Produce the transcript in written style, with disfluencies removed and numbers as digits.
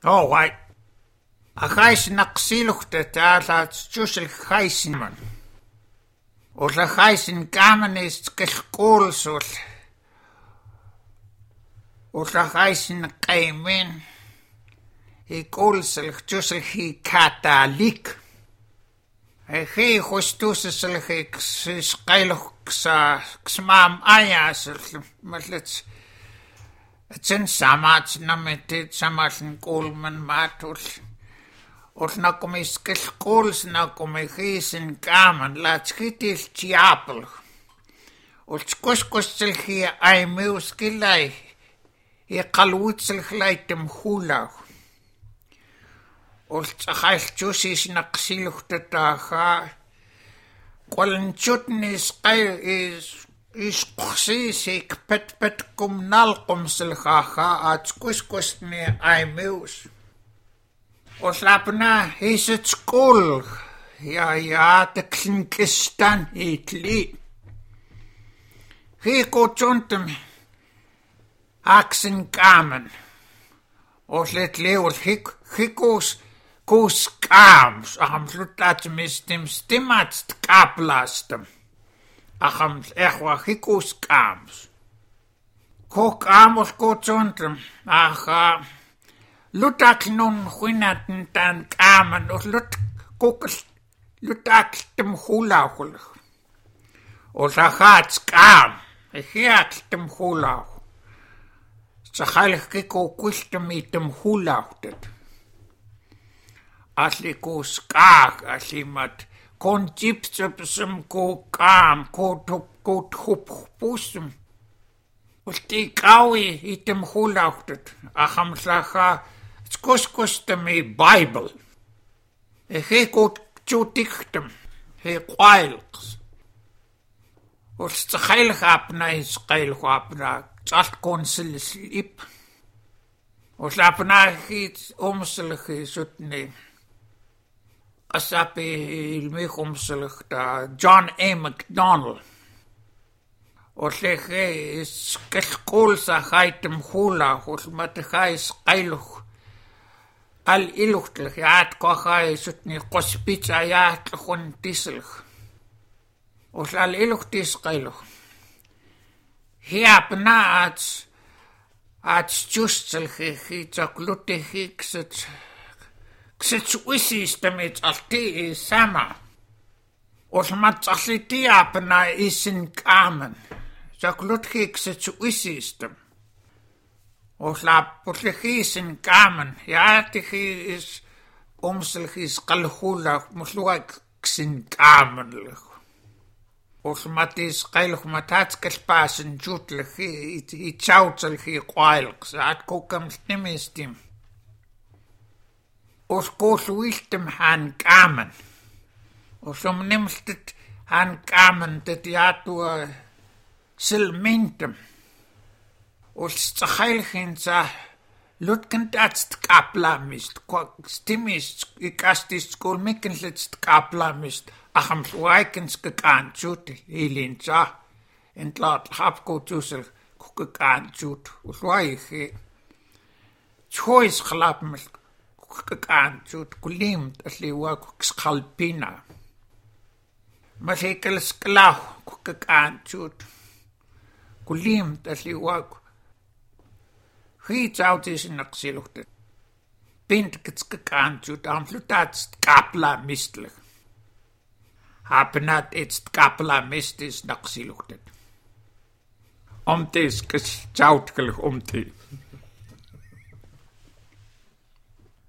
Oh, right. A chais naqsiluhtet ala tsusel chaisinman. Ola chaisin gaman is kelkulsul. Ola chaisin qaimin. Hi kulsel tsusel hi katalik. Hi justusel hi skailuh ksmaam ajasel matlets. Sen samat nametit samaln kulman matul. Olna komis kelkuls na komihisen kaman latskitil tiapel. Olskuskusel hi ai muskilai. Hi qalwitsel glaitem hulau. Oltsakhail tsusis naqsiluhtataha. Qolenchutnis is qsisik pet kumnalqum silkhaha atskuskusni ai mus. Oslapna is het school. Ja, de klinkistan hitli. Hiko tjontum aksen kamen. Oslet leul hikos kus kams. Aham slutat mistim stimats kaplastem. Aham ehwa hikos kams. Kok amos ko tjontum. Aha. Lutak nun huinaten tan kamen og lutak dem hulauhul. Og sahat skam. Hiat dem hulau. Sahalig kiko kustem dem hulauhtet. Asli ko skak aslimat kon tipsum ko kam ko tup pusum. Og die kaui i dem hulauhtet. Acham saha Skuskustem i Bible. He goed tjudichtem. He kwailks. Os tsailgapna is qailgapna. Tsalt konsil slip. Os lapna hit omselge sutne. Asapi ilmich omselg da John A. McDonald. Os lege is kelkulsa haitem hula. Os matechais qailg. Al iluhtelig jaat kochai sutni qospitsa jaat khun tiselig. Os al iluhtis qailu. Hiapna ats justsel hi tsaklutte hikset. Ksets wisistemit alti sama. Os matsaliti apna isin kamen. Tsaklut hikset wisistem. Oslap potlegisen kamen. Ja, tigi is omselgis qalhula musluak ksin kamen. Osmatis qailh matatskal pasen jutlegi i chautselgi qailks at kokam stimistim. Oskoswiltem han kamen. Osom nimstet han kamen det jatua silmintem. Os tsahailhin sa lutken datst kaplamist stimist ikastis skol mikenletst kaplamist acham suikens gekan chut ilinsa entlat hapko tusel kukan chut uswaihi choice khlapmel kukan chut kulim asliwa kukskalpina masikal sklau kukan chut kulim asliwa Hiet autis naqsiluhtet. Pint kitskakanchut amflutatst kapla mistlich. Hapenat itst kapla mistis naqsiluhtet. Omtis kischautgelig omti.